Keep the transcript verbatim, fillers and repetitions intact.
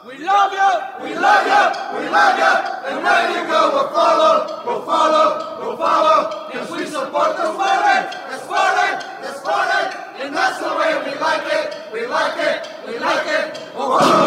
We love you. We love you. We love you. And where you go, we'll follow. We'll follow. We'll follow. Because we support the Spartan. The Spartan. The Spartan. And that's the way we like it. We like it. We like it. Oh,